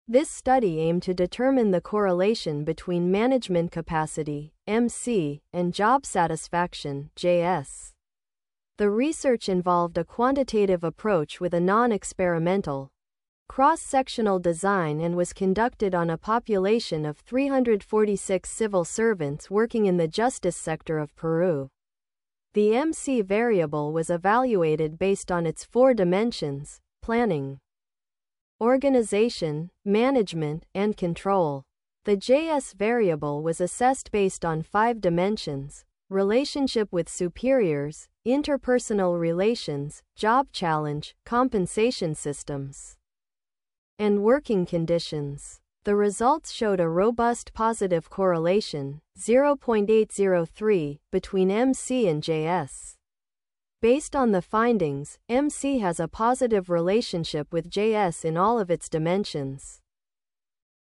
This study aimed to determine the correlation between management capacity, MC, and job satisfaction, JS. The research involved a quantitative approach with a non-experimental, cross-sectional design and was conducted on a population of 346 civil servants working in the justice sector of Peru. The MC variable was evaluated based on its 4 dimensions: planning, organization, management, and control. The JS variable was assessed based on 5 dimensions: relationship with superiors, interpersonal relations, job challenge, compensation systems, and working conditions. The results showed a robust positive correlation, 0.803, between MC and JS. Based on the findings, MC has a positive relationship with JS in all of its dimensions.